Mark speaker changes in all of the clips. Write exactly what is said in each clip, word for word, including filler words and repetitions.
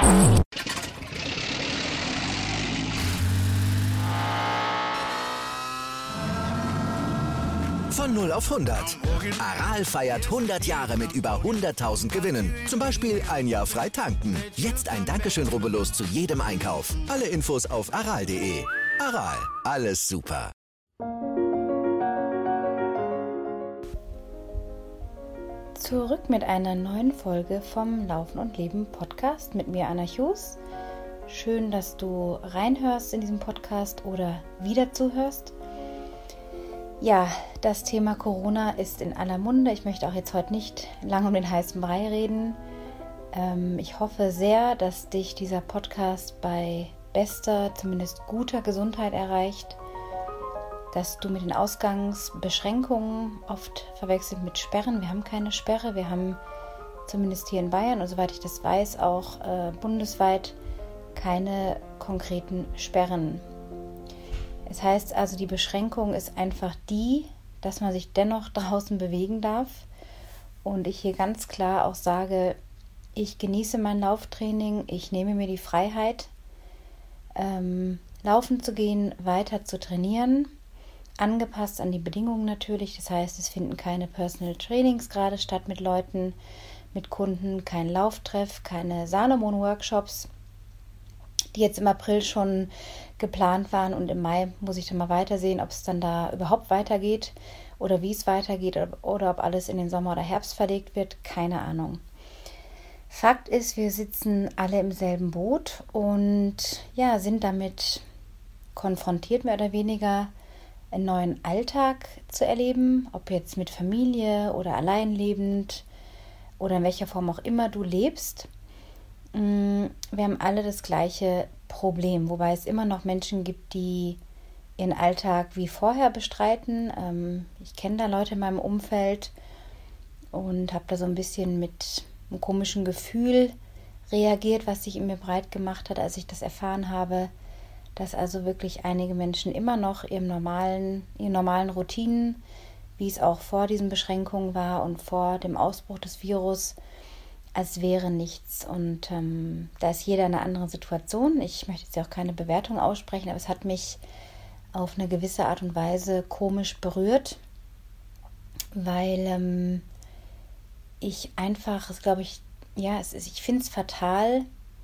Speaker 1: Von null auf hundert. Aral feiert hundert Jahre mit über hunderttausend Gewinnen. Zum Beispiel ein Jahr frei tanken. Jetzt ein Dankeschön, rubbellos zu jedem Einkauf. Alle Infos auf aral punkt de. Aral, alles super.
Speaker 2: Zurück mit einer neuen Folge vom Laufen und Leben Podcast mit mir, Anna Hughes. Schön, dass du reinhörst in diesem Podcast oder wieder zuhörst. Ja, das Thema Corona ist in aller Munde. Ich möchte auch jetzt heute nicht lange um den heißen Brei reden. Ähm, ich hoffe sehr, dass dich dieser Podcast bei bester, zumindest guter Gesundheit erreicht, dass du mit den Ausgangsbeschränkungen, oft verwechselt mit Sperren, wir haben keine Sperre, wir haben zumindest hier in Bayern und soweit ich das weiß, auch äh, bundesweit keine konkreten Sperren. Es heißt also, die Beschränkung ist einfach die, dass man sich dennoch draußen bewegen darf. Und ich hier ganz klar auch sage, ich genieße mein Lauftraining, ich nehme mir die Freiheit, ähm, laufen zu gehen, weiter zu trainieren, angepasst an die Bedingungen natürlich. Das heißt, es finden keine Personal Trainings gerade statt mit Leuten, mit Kunden, kein Lauftreff, keine Salomon-Workshops, die jetzt im April schon geplant waren, und im Mai muss ich dann mal weitersehen, ob es dann da überhaupt weitergeht oder wie es weitergeht oder ob alles in den Sommer oder Herbst verlegt wird, keine Ahnung. Fakt ist, wir sitzen alle im selben Boot und ja, sind damit konfrontiert, mehr oder weniger einen neuen Alltag zu erleben, ob jetzt mit Familie oder allein lebend oder in welcher Form auch immer du lebst. Wir haben alle das gleiche Problem, wobei es immer noch Menschen gibt, die ihren Alltag wie vorher bestreiten. Ich kenne da Leute in meinem Umfeld und habe da so ein bisschen mit einem komischen Gefühl reagiert, was sich in mir breit gemacht hat, als ich das erfahren habe, dass also wirklich einige Menschen immer noch ihrem normalen, ihren normalen Routinen, wie es auch vor diesen Beschränkungen war und vor dem Ausbruch des Virus, als wäre nichts. Und ähm, da ist jeder in einer anderen Situation. Ich möchte jetzt ja auch keine Bewertung aussprechen, aber es hat mich auf eine gewisse Art und Weise komisch berührt, weil ähm, ich einfach, es glaube ich, ja, es ist, ich finde es fatal,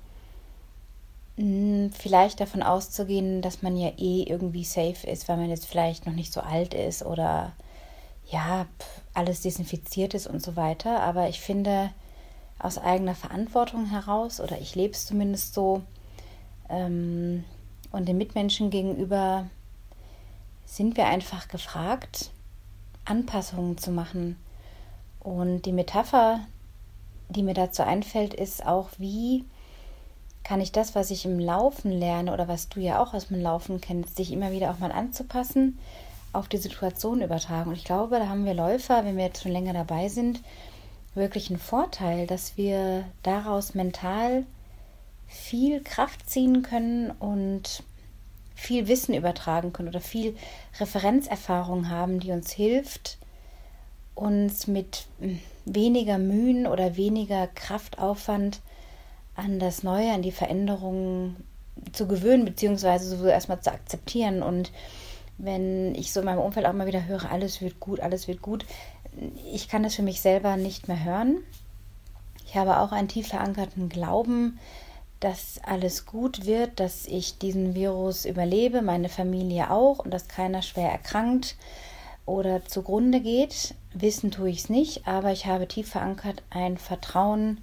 Speaker 2: mh, vielleicht davon auszugehen, dass man ja eh irgendwie safe ist, weil man jetzt vielleicht noch nicht so alt ist oder ja, alles desinfiziert ist und so weiter. Aber ich finde, aus eigener Verantwortung heraus, oder ich lebe es zumindest so, ähm, und den Mitmenschen gegenüber sind wir einfach gefragt, Anpassungen zu machen. Und die Metapher, die mir dazu einfällt, ist auch, wie kann ich das, was ich im Laufen lerne oder was du ja auch aus dem Laufen kennst, sich immer wieder auch mal anzupassen, auf die Situation übertragen. Und ich glaube, da haben wir Läufer, wenn wir jetzt schon länger dabei sind, wirklich einen Vorteil, dass wir daraus mental viel Kraft ziehen können und viel Wissen übertragen können oder viel Referenzerfahrung haben, die uns hilft, uns mit weniger Mühen oder weniger Kraftaufwand an das Neue, an die Veränderungen zu gewöhnen, beziehungsweise so erstmal zu akzeptieren. Und wenn ich so in meinem Umfeld auch mal wieder höre, alles wird gut, alles wird gut, ich kann das für mich selber nicht mehr hören. Ich habe auch einen tief verankerten Glauben, dass alles gut wird, dass ich diesen Virus überlebe, meine Familie auch, und dass keiner schwer erkrankt oder zugrunde geht. Wissen tue ich es nicht, aber ich habe tief verankert ein Vertrauen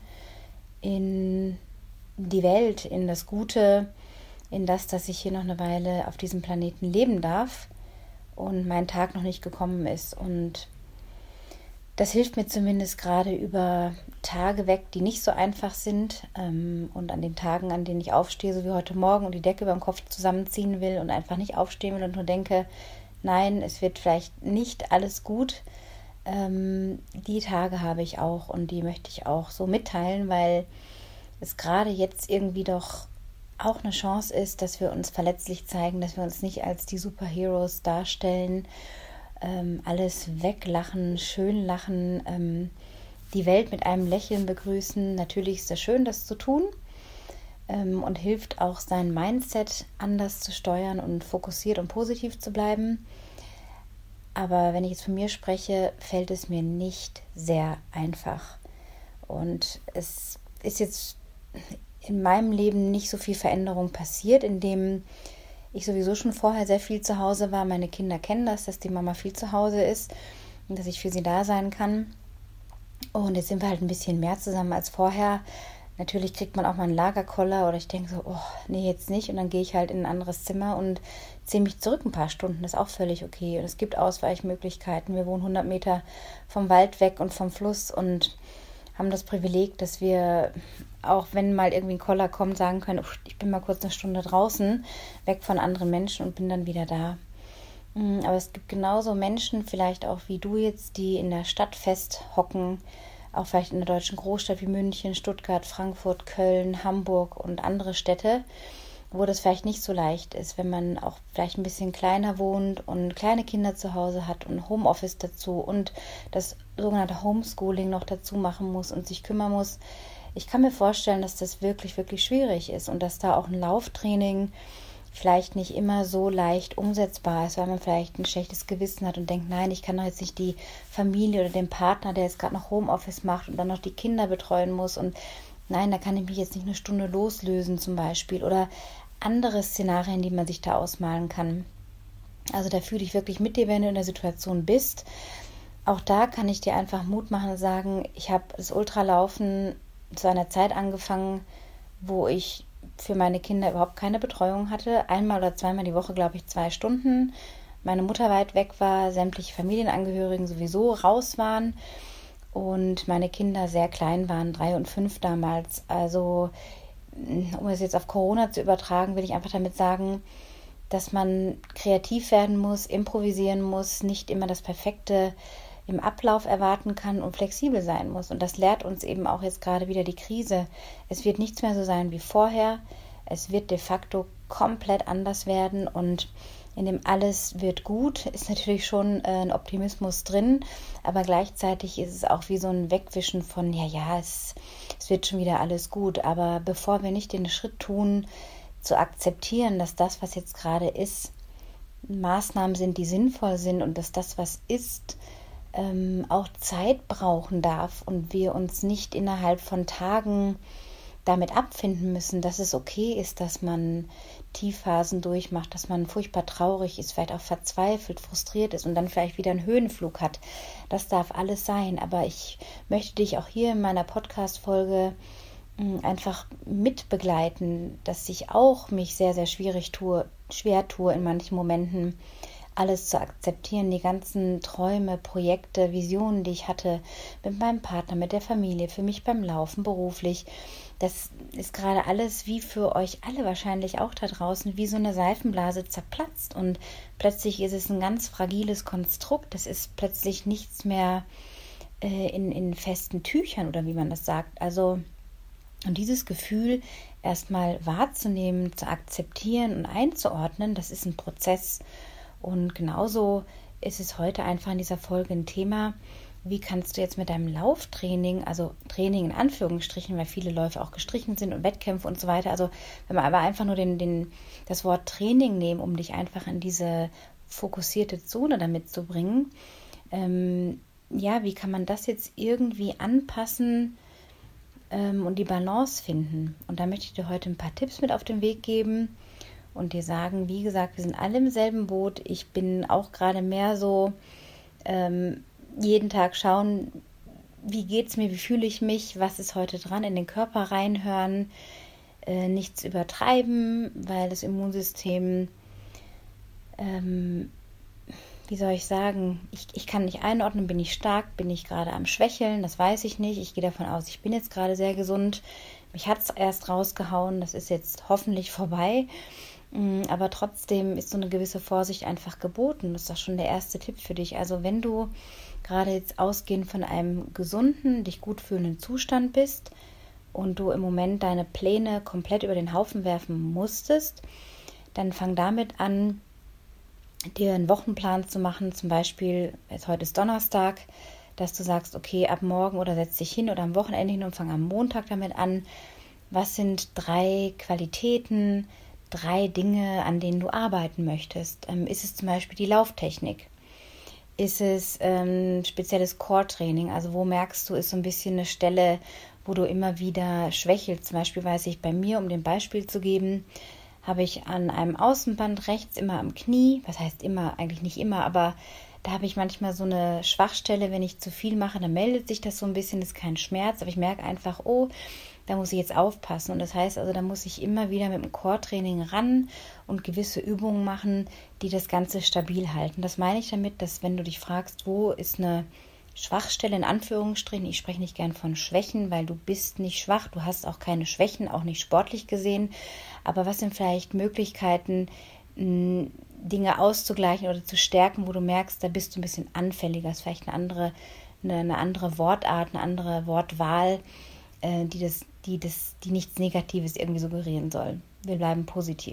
Speaker 2: in die Welt, in das Gute, in das, dass ich hier noch eine Weile auf diesem Planeten leben darf und mein Tag noch nicht gekommen ist. Und das hilft mir zumindest gerade über Tage weg, die nicht so einfach sind, ähm, und an den Tagen, an denen ich aufstehe, so wie heute Morgen, und die Decke über dem Kopf zusammenziehen will und einfach nicht aufstehen will und nur denke, nein, es wird vielleicht nicht alles gut. Ähm, die Tage habe ich auch, und die möchte ich auch so mitteilen, weil es gerade jetzt irgendwie doch auch eine Chance ist, dass wir uns verletzlich zeigen, dass wir uns nicht als die Superheroes darstellen, ähm, alles weglachen, schön lachen, ähm, die Welt mit einem Lächeln begrüßen. Natürlich ist es schön, das zu tun, ähm, und hilft auch, sein Mindset anders zu steuern und fokussiert und positiv zu bleiben. Aber wenn ich jetzt von mir spreche, fällt es mir nicht sehr einfach. Und es ist jetzt in meinem Leben nicht so viel Veränderung passiert, indem ich sowieso schon vorher sehr viel zu Hause war. Meine Kinder kennen das, dass die Mama viel zu Hause ist und dass ich für sie da sein kann. Und jetzt sind wir halt ein bisschen mehr zusammen als vorher. Natürlich kriegt man auch mal einen Lagerkoller oder ich denke so, oh, nee, jetzt nicht. Und dann gehe ich halt in ein anderes Zimmer und ziehe mich zurück ein paar Stunden. Das ist auch völlig okay. Und es gibt Ausweichmöglichkeiten. Wir wohnen hundert Meter vom Wald weg und vom Fluss und haben das Privileg, dass wir, auch wenn mal irgendwie ein Koller kommt, sagen können, ich bin mal kurz eine Stunde draußen, weg von anderen Menschen und bin dann wieder da. Aber es gibt genauso Menschen, vielleicht auch wie du jetzt, die in der Stadt festhocken, auch vielleicht in der deutschen Großstadt wie München, Stuttgart, Frankfurt, Köln, Hamburg und andere Städte, wo das vielleicht nicht so leicht ist, wenn man auch vielleicht ein bisschen kleiner wohnt und kleine Kinder zu Hause hat und Homeoffice dazu und das sogenannte Homeschooling noch dazu machen muss und sich kümmern muss. Ich kann mir vorstellen, dass das wirklich, wirklich schwierig ist und dass da auch ein Lauftraining vielleicht nicht immer so leicht umsetzbar ist, weil man vielleicht ein schlechtes Gewissen hat und denkt, nein, ich kann doch jetzt nicht die Familie oder den Partner, der jetzt gerade noch Homeoffice macht und dann noch die Kinder betreuen muss und nein, da kann ich mich jetzt nicht eine Stunde loslösen zum Beispiel oder andere Szenarien, die man sich da ausmalen kann. Also da fühle ich wirklich mit dir, wenn du in der Situation bist. Auch da kann ich dir einfach Mut machen und sagen, ich habe das Ultralaufen zu einer Zeit angefangen, wo ich für meine Kinder überhaupt keine Betreuung hatte. Einmal oder zweimal die Woche, glaube ich, zwei Stunden. Meine Mutter weit weg war, sämtliche Familienangehörigen sowieso raus waren und meine Kinder sehr klein waren, drei und fünf damals. Also um es jetzt auf Corona zu übertragen, will ich einfach damit sagen, dass man kreativ werden muss, improvisieren muss, nicht immer das Perfekte im Ablauf erwarten kann und flexibel sein muss. Und das lehrt uns eben auch jetzt gerade wieder die Krise. Es wird nichts mehr so sein wie vorher. Es wird de facto komplett anders werden und in dem alles wird gut, ist natürlich schon äh, ein Optimismus drin, aber gleichzeitig ist es auch wie so ein Wegwischen von, ja, ja, es, es wird schon wieder alles gut. Aber bevor wir nicht den Schritt tun, zu akzeptieren, dass das, was jetzt gerade ist, Maßnahmen sind, die sinnvoll sind und dass das, was ist, ähm, auch Zeit brauchen darf und wir uns nicht innerhalb von Tagen damit abfinden müssen, dass es okay ist, dass man Tiefphasen durchmacht, dass man furchtbar traurig ist, vielleicht auch verzweifelt, frustriert ist und dann vielleicht wieder einen Höhenflug hat. Das darf alles sein, aber ich möchte dich auch hier in meiner Podcast-Folge einfach mitbegleiten, dass ich auch mich sehr, sehr schwierig tue, schwer tue in manchen Momenten, alles zu akzeptieren, die ganzen Träume, Projekte, Visionen, die ich hatte mit meinem Partner, mit der Familie, für mich beim Laufen, beruflich. Das ist gerade alles wie für euch alle wahrscheinlich auch da draußen, wie so eine Seifenblase zerplatzt und plötzlich ist es ein ganz fragiles Konstrukt. Das ist plötzlich nichts mehr äh, in, in festen Tüchern oder wie man das sagt. Also und dieses Gefühl erstmal wahrzunehmen, zu akzeptieren und einzuordnen, das ist ein Prozess. Und genauso ist es heute einfach in dieser Folge ein Thema, wie kannst du jetzt mit deinem Lauftraining, also Training in Anführungsstrichen, weil viele Läufe auch gestrichen sind und Wettkämpfe und so weiter, also wenn wir aber einfach nur den, den, das Wort Training nehmen, um dich einfach in diese fokussierte Zone damit zu bringen, ähm, ja, wie kann man das jetzt irgendwie anpassen ähm, und die Balance finden? Und da möchte ich dir heute ein paar Tipps mit auf den Weg geben und dir sagen, wie gesagt, wir sind alle im selben Boot. Ich bin auch gerade mehr so ähm, jeden Tag schauen, wie geht's mir, wie fühle ich mich, was ist heute dran, in den Körper reinhören, äh, nichts übertreiben, weil das Immunsystem, ähm, wie soll ich sagen, ich, ich kann nicht einordnen, bin ich stark, bin ich gerade am Schwächeln, das weiß ich nicht. Ich gehe davon aus, ich bin jetzt gerade sehr gesund. Mich hat es erst rausgehauen, das ist jetzt hoffentlich vorbei. Aber trotzdem ist so eine gewisse Vorsicht einfach geboten. Das ist doch schon der erste Tipp für dich. Also wenn du gerade jetzt ausgehend von einem gesunden, dich gut fühlenden Zustand bist und du im Moment deine Pläne komplett über den Haufen werfen musstest, dann fang damit an, dir einen Wochenplan zu machen. Zum Beispiel, jetzt heute ist Donnerstag, dass du sagst, okay, ab morgen oder setz dich hin oder am Wochenende hin und fang am Montag damit an, Was sind drei Qualitäten, drei Dinge, an denen du arbeiten möchtest? Ähm, ist es zum Beispiel die Lauftechnik? Ist es ähm, spezielles Core-Training? Also wo merkst du, ist so ein bisschen eine Stelle, wo du immer wieder schwächelst? Zum Beispiel weiß ich bei mir, um dem Beispiel zu geben, habe ich an einem Außenband rechts immer am Knie, was heißt immer, eigentlich nicht immer, aber da habe ich manchmal so eine Schwachstelle, wenn ich zu viel mache, dann meldet sich das so ein bisschen, ist kein Schmerz, aber ich merke einfach, oh, da muss ich jetzt aufpassen. Und das heißt also, da muss ich immer wieder mit dem Core-Training ran und gewisse Übungen machen, die das Ganze stabil halten. Das meine ich damit, dass wenn du dich fragst, wo ist eine Schwachstelle in Anführungsstrichen, ich spreche nicht gern von Schwächen, weil du bist nicht schwach, du hast auch keine Schwächen, auch nicht sportlich gesehen, aber was sind vielleicht Möglichkeiten, Dinge auszugleichen oder zu stärken, wo du merkst, da bist du ein bisschen anfälliger, ist vielleicht eine andere, eine, eine andere Wortart, eine andere Wortwahl, äh, die, das, die, das, die nichts Negatives irgendwie suggerieren soll. Wir bleiben positiv.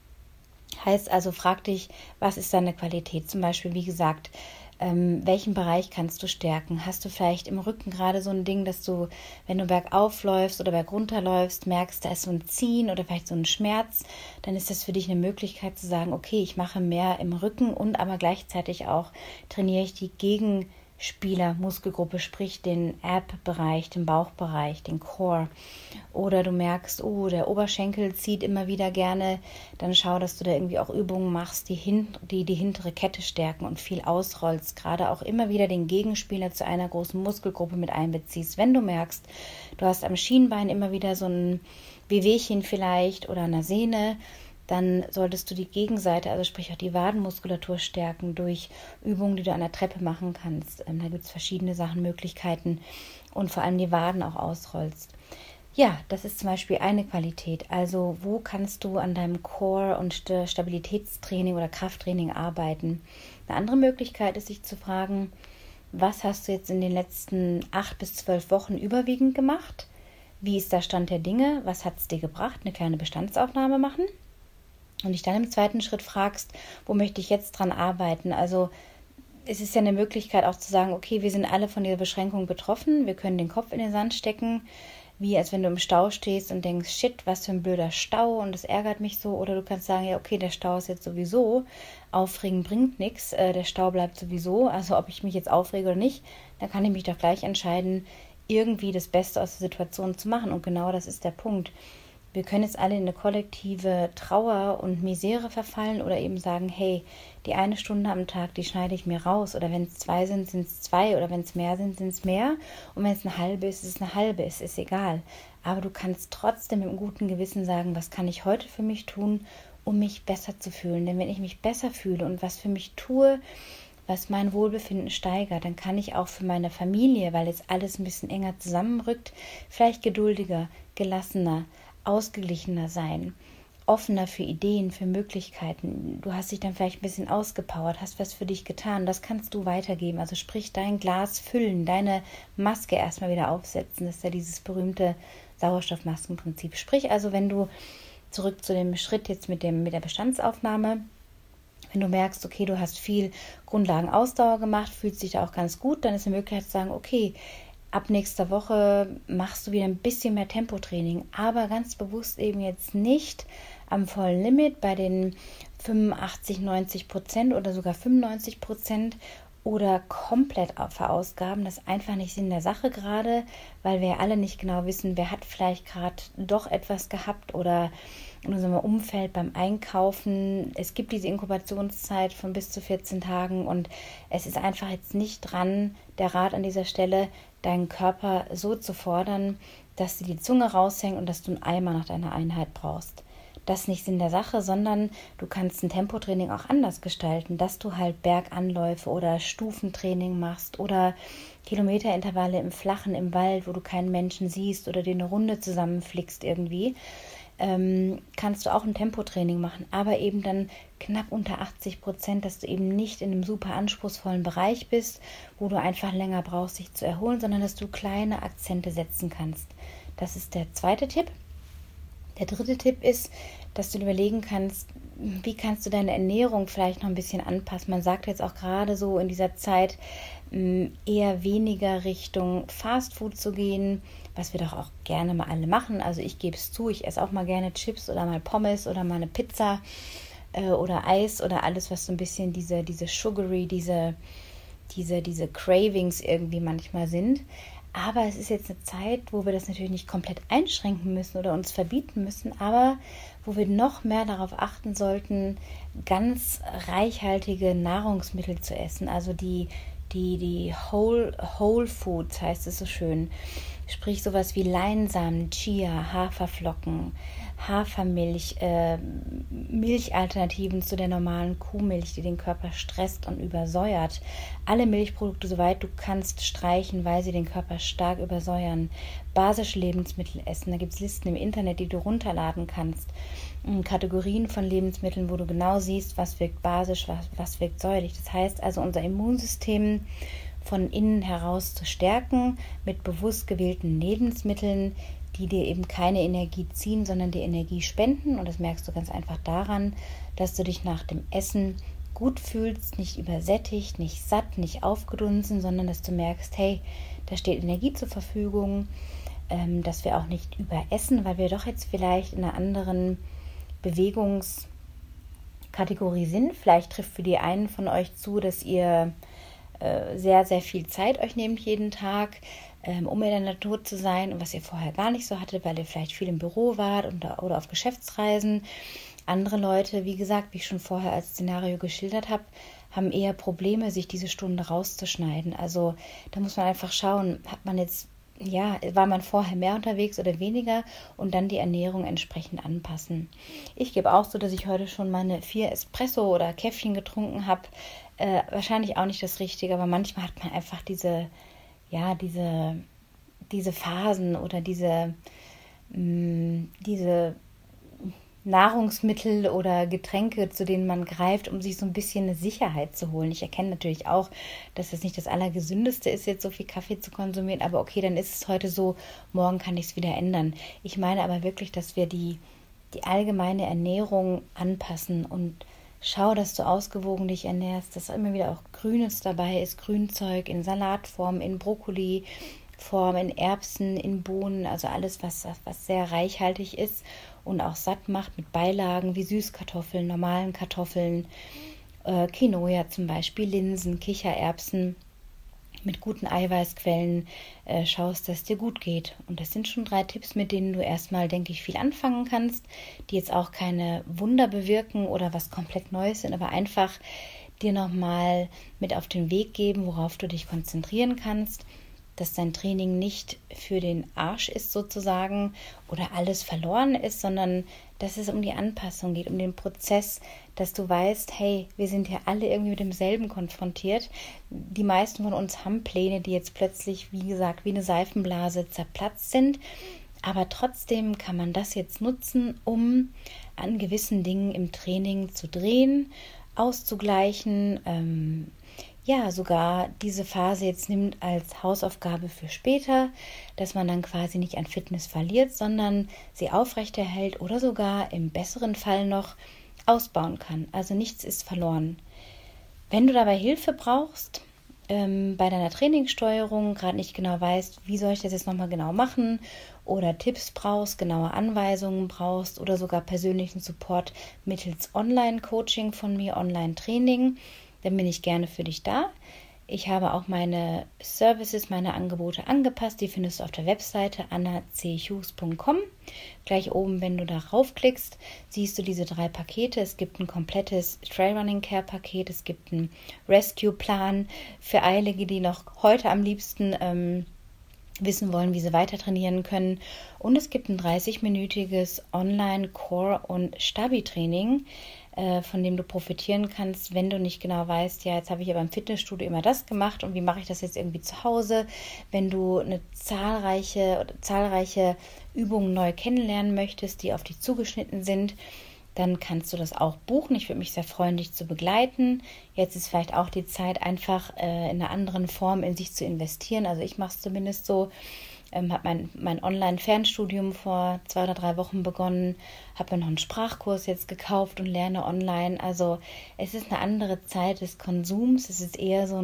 Speaker 2: Heißt also, frag dich, was ist deine Qualität? Zum Beispiel, wie gesagt, ähm, welchen Bereich kannst du stärken? Hast du vielleicht im Rücken gerade so ein Ding, dass du, wenn du bergauf läufst oder bergunter läufst, merkst, da ist so ein Ziehen oder vielleicht so ein Schmerz, dann ist das für dich eine Möglichkeit zu sagen, okay, ich mache mehr im Rücken und aber gleichzeitig auch trainiere ich die Gegenspieler-Muskelgruppe, sprich den Ab-Bereich, den Bauchbereich, den Core. Oder du merkst, oh, der Oberschenkel zieht immer wieder gerne, dann schau, dass du da irgendwie auch Übungen machst, die hin, die, die hintere Kette stärken und viel ausrollst, gerade auch immer wieder den Gegenspieler zu einer großen Muskelgruppe mit einbeziehst. Wenn du merkst, du hast am Schienbein immer wieder so ein Wehwehchen vielleicht oder eine Sehne, dann solltest du die Gegenseite, also sprich auch die Wadenmuskulatur stärken durch Übungen, die du an der Treppe machen kannst. Ähm, da gibt es verschiedene Sachen, Möglichkeiten und vor allem die Waden auch ausrollst. Ja, das ist zum Beispiel eine Qualität. Also wo kannst du an deinem Core- und Stabilitätstraining oder Krafttraining arbeiten? Eine andere Möglichkeit ist, sich zu fragen, was hast du jetzt in den letzten acht bis zwölf Wochen überwiegend gemacht? Wie ist der Stand der Dinge? Was hat es dir gebracht? Eine kleine Bestandsaufnahme machen. Und dich dann im zweiten Schritt fragst, wo möchte ich jetzt dran arbeiten? Also es ist ja eine Möglichkeit auch zu sagen, okay, wir sind alle von dieser Beschränkung betroffen, wir können den Kopf in den Sand stecken, wie als wenn du im Stau stehst und denkst, shit, was für ein blöder Stau und das ärgert mich so. Oder du kannst sagen, ja okay, der Stau ist jetzt sowieso, aufregen bringt nichts, äh, der Stau bleibt sowieso, also ob ich mich jetzt aufrege oder nicht, dann kann ich mich doch gleich entscheiden, irgendwie das Beste aus der Situation zu machen. Und genau das ist der Punkt. Wir können jetzt alle in eine kollektive Trauer und Misere verfallen oder eben sagen, hey, die eine Stunde am Tag, die schneide ich mir raus. Oder wenn es zwei sind, sind es zwei. Oder wenn es mehr sind, sind es mehr. Und wenn es eine halbe ist, ist es eine halbe. Es ist egal. Aber du kannst trotzdem mit einem guten Gewissen sagen, was kann ich heute für mich tun, um mich besser zu fühlen. Denn wenn ich mich besser fühle und was für mich tue, was mein Wohlbefinden steigert, dann kann ich auch für meine Familie, weil jetzt alles ein bisschen enger zusammenrückt, vielleicht geduldiger, gelassener, ausgeglichener sein, offener für Ideen, für Möglichkeiten. Du hast dich dann vielleicht ein bisschen ausgepowert, hast was für dich getan. Das kannst du weitergeben. Also sprich, dein Glas füllen, deine Maske erstmal wieder aufsetzen. Das ist ja dieses berühmte Sauerstoffmaskenprinzip. Sprich also, wenn du zurück zu dem Schritt jetzt mit dem mit der Bestandsaufnahme, wenn du merkst, okay, du hast viel Grundlagenausdauer gemacht, fühlst dich da auch ganz gut, dann ist eine Möglichkeit zu sagen, okay, ab nächster Woche machst du wieder ein bisschen mehr Tempotraining, aber ganz bewusst eben jetzt nicht am vollen Limit bei den fünfundachtzig, neunzig Prozent oder sogar fünfundneunzig Prozent oder komplett verausgaben. Das ist einfach nicht Sinn der Sache gerade, weil wir ja alle nicht genau wissen, wer hat vielleicht gerade doch etwas gehabt oder in unserem Umfeld beim Einkaufen. Es gibt diese Inkubationszeit von bis zu vierzehn Tagen und es ist einfach jetzt nicht dran, der Rat an dieser Stelle, deinen Körper so zu fordern, dass dir die Zunge raushängt und dass du einen Eimer nach deiner Einheit brauchst. Das ist nicht Sinn der Sache, sondern du kannst ein Tempotraining auch anders gestalten, dass du halt Berganläufe oder Stufentraining machst oder Kilometerintervalle im Flachen, im Wald, wo du keinen Menschen siehst oder dir eine Runde zusammenflickst irgendwie. Ähm, kannst du auch ein Tempotraining machen, aber eben dann knapp unter achtzig Prozent, dass du eben nicht in einem super anspruchsvollen Bereich bist, wo du einfach länger brauchst, dich zu erholen, sondern dass du kleine Akzente setzen kannst. Das ist der zweite Tipp. Der dritte Tipp ist, dass du überlegen kannst, wie kannst du deine Ernährung vielleicht noch ein bisschen anpassen. Man sagt jetzt auch gerade so in dieser Zeit eher weniger Richtung Fastfood zu gehen, was wir doch auch gerne mal alle machen. Also ich gebe es zu, ich esse auch mal gerne Chips oder mal Pommes oder mal eine Pizza äh, oder Eis oder alles, was so ein bisschen diese, diese sugary, diese, diese, diese Cravings irgendwie manchmal sind. Aber es ist jetzt eine Zeit, wo wir das natürlich nicht komplett einschränken müssen oder uns verbieten müssen, aber wo wir noch mehr darauf achten sollten, ganz reichhaltige Nahrungsmittel zu essen. Also die, die, die Whole, Whole Foods heißt es so schön. Sprich sowas wie Leinsamen, Chia, Haferflocken, Hafermilch, äh, Milchalternativen zu der normalen Kuhmilch, die den Körper stresst und übersäuert. Alle Milchprodukte, soweit du kannst, streichen, weil sie den Körper stark übersäuern. Basische Lebensmittel essen, da gibt es Listen im Internet, die du runterladen kannst. Kategorien von Lebensmitteln, wo du genau siehst, was wirkt basisch, was, was wirkt säuerlich. Das heißt also, unser Immunsystem von innen heraus zu stärken mit bewusst gewählten Lebensmitteln, die dir eben keine Energie ziehen, sondern dir Energie spenden. Und das merkst du ganz einfach daran, dass du dich nach dem Essen gut fühlst, nicht übersättigt, nicht satt, nicht aufgedunsen, sondern dass du merkst, hey, da steht Energie zur Verfügung, ähm, dass wir auch nicht überessen, weil wir doch jetzt vielleicht in einer anderen Bewegungskategorie sind. Vielleicht trifft für die einen von euch zu, dass ihr äh, sehr, sehr viel Zeit euch nehmt jeden Tag, ähm, um in der Natur zu sein, und was ihr vorher gar nicht so hattet, weil ihr vielleicht viel im Büro wart und, oder auf Geschäftsreisen. Andere Leute, wie gesagt, wie ich schon vorher als Szenario geschildert habe, haben eher Probleme, sich diese Stunde rauszuschneiden. Also da muss man einfach schauen, hat man jetzt, ja, war man vorher mehr unterwegs oder weniger, und dann die Ernährung entsprechend anpassen. Ich gebe auch so, dass ich heute schon meine vier Espresso oder Käffchen getrunken habe. Äh, wahrscheinlich auch nicht das Richtige, aber manchmal hat man einfach diese, ja, diese, diese Phasen oder diese, mh, diese Nahrungsmittel oder Getränke, zu denen man greift, um sich so ein bisschen eine Sicherheit zu holen. Ich erkenne natürlich auch, dass das nicht das Allergesündeste ist, jetzt so viel Kaffee zu konsumieren, aber okay, dann ist es heute so, morgen kann ich es wieder ändern. Ich meine aber wirklich, dass wir die, die allgemeine Ernährung anpassen und schau, dass du ausgewogen dich ernährst, dass immer wieder auch Grünes dabei ist, Grünzeug in Salatform, in Brokkoliform, in Erbsen, in Bohnen, also alles, was, was sehr reichhaltig ist und auch satt macht mit Beilagen wie Süßkartoffeln, normalen Kartoffeln, äh, Quinoa zum Beispiel, Linsen, Kichererbsen mit guten Eiweißquellen. Äh, schaust, dass es dir gut geht. Und das sind schon drei Tipps, mit denen du erstmal, denke ich, viel anfangen kannst, die jetzt auch keine Wunder bewirken oder was komplett Neues sind, aber einfach dir nochmal mit auf den Weg geben, worauf du dich konzentrieren kannst, dass dein Training nicht für den Arsch ist sozusagen oder alles verloren ist, sondern dass es um die Anpassung geht, um den Prozess, dass du weißt, hey, wir sind ja alle irgendwie mit demselben konfrontiert. Die meisten von uns haben Pläne, die jetzt plötzlich, wie gesagt, wie eine Seifenblase zerplatzt sind, aber trotzdem kann man das jetzt nutzen, um an gewissen Dingen im Training zu drehen, auszugleichen, ähm, ja, sogar diese Phase jetzt nimmt als Hausaufgabe für später, dass man dann quasi nicht an Fitness verliert, sondern sie aufrechterhält oder sogar im besseren Fall noch ausbauen kann. Also nichts ist verloren. Wenn du dabei Hilfe brauchst, ähm, bei deiner Trainingssteuerung, gerade nicht genau weißt, wie soll ich das jetzt nochmal genau machen, oder Tipps brauchst, genaue Anweisungen brauchst oder sogar persönlichen Support mittels Online-Coaching von mir, Online-Training, dann bin ich gerne für dich da. Ich habe auch meine Services, meine Angebote angepasst. Die findest du auf der Webseite anna c hughes punkt com. Gleich oben, wenn du da raufklickst, siehst du diese drei Pakete. Es gibt ein komplettes Trailrunning Care Paket. Es gibt einen Rescue-Plan für Eilige, die noch heute am liebsten ähm, wissen wollen, wie sie weiter trainieren können. Und es gibt ein dreißig-minütiges Online-Core- und Stabi-Training, von dem du profitieren kannst, wenn du nicht genau weißt, ja, jetzt habe ich aber im Fitnessstudio immer das gemacht und wie mache ich das jetzt irgendwie zu Hause. Wenn du eine zahlreiche oder zahlreiche Übungen neu kennenlernen möchtest, die auf dich zugeschnitten sind, dann kannst du das auch buchen. Ich würde mich sehr freuen, dich zu begleiten. Jetzt ist vielleicht auch die Zeit, einfach äh, in einer anderen Form in sich zu investieren. Also ich mache es zumindest so. Ähm, habe mein, mein Online-Fernstudium vor zwei oder drei Wochen begonnen, habe mir noch einen Sprachkurs jetzt gekauft und lerne online. Also es ist eine andere Zeit des Konsums. Es ist eher so ein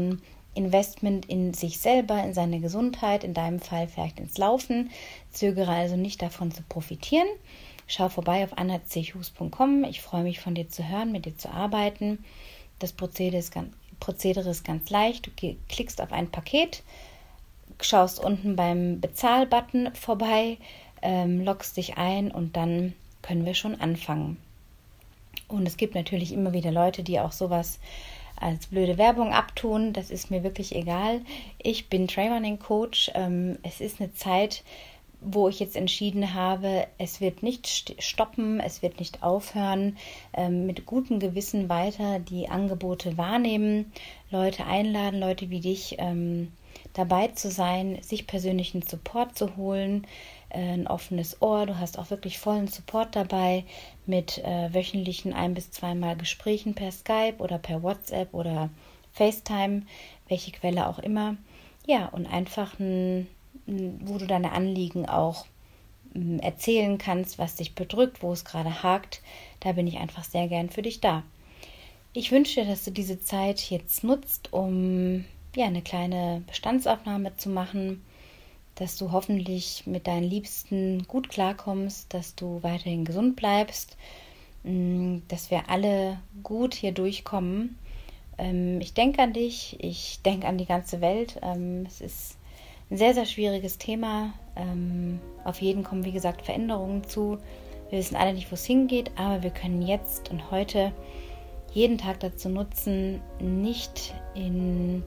Speaker 2: Investment in sich selber, in seine Gesundheit, in deinem Fall vielleicht ins Laufen. Zögere also nicht davon zu profitieren. Schau vorbei auf anna c hughes punkt com. Ich freue mich, von dir zu hören, mit dir zu arbeiten. Das Prozedere ist ganz, Prozedere ist ganz leicht. Du klickst auf ein Paket, schaust unten beim Bezahl-Button vorbei, ähm, loggst dich ein und dann können wir schon anfangen. Und es gibt natürlich immer wieder Leute, die auch sowas als blöde Werbung abtun. Das ist mir wirklich egal. Ich bin Trailrunning-Coach. Ähm, es ist eine Zeit, wo ich jetzt entschieden habe, es wird nicht stoppen, es wird nicht aufhören, ähm, mit gutem Gewissen weiter die Angebote wahrnehmen, Leute einladen, Leute wie dich ähm, dabei zu sein, sich persönlichen Support zu holen, äh, ein offenes Ohr. Du hast auch wirklich vollen Support dabei mit äh, wöchentlichen ein- bis zweimal Gesprächen per Skype oder per WhatsApp oder FaceTime, welche Quelle auch immer. Ja, und einfach ein wo du deine Anliegen auch erzählen kannst, was dich bedrückt, wo es gerade hakt. Da bin ich einfach sehr gern für dich da. Ich wünsche dir, dass du diese Zeit jetzt nutzt, um ja, eine kleine Bestandsaufnahme zu machen, dass du hoffentlich mit deinen Liebsten gut klarkommst, dass du weiterhin gesund bleibst, dass wir alle gut hier durchkommen. Ich denke an dich, ich denke an die ganze Welt. Es ist ein sehr, sehr schwieriges Thema. Ähm, auf jeden kommen, wie gesagt, Veränderungen zu. Wir wissen alle nicht, wo es hingeht, aber wir können jetzt und heute jeden Tag dazu nutzen, nicht in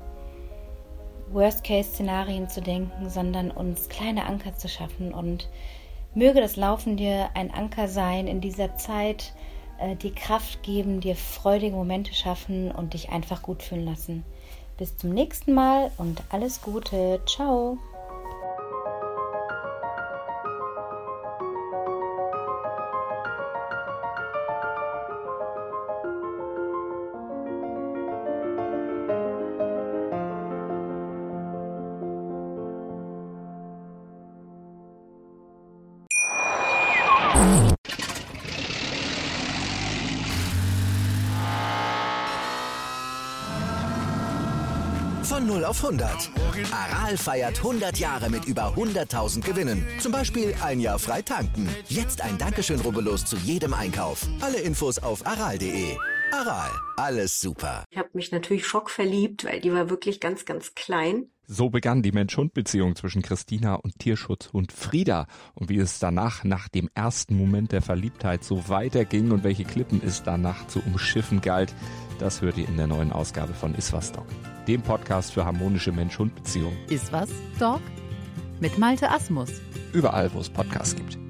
Speaker 2: Worst-Case-Szenarien zu denken, sondern uns kleine Anker zu schaffen. Und möge das Laufen dir ein Anker sein in dieser Zeit, äh, dir Kraft geben, dir freudige Momente schaffen und dich einfach gut fühlen lassen. Bis zum nächsten Mal und alles Gute. Ciao.
Speaker 1: Von null auf hundert. Aral feiert hundert Jahre mit über hunderttausend Gewinnen. Zum Beispiel ein Jahr frei tanken. Jetzt ein Dankeschön, rubbellos zu jedem Einkauf. Alle Infos auf aral punkt de. Aral, alles super.
Speaker 3: Ich habe mich natürlich schockverliebt, weil die war wirklich ganz, ganz klein.
Speaker 4: So begann die Mensch-Hund-Beziehung zwischen Christina und Tierschutzhund Frieda. Und wie es danach, nach dem ersten Moment der Verliebtheit, so weiterging und welche Klippen es danach zu umschiffen galt, das hört ihr in der neuen Ausgabe von Iswas Dog, dem Podcast für harmonische Mensch-Hund-Beziehungen.
Speaker 5: Iswas Dog mit Malte Asmus.
Speaker 4: Überall, wo es Podcasts gibt.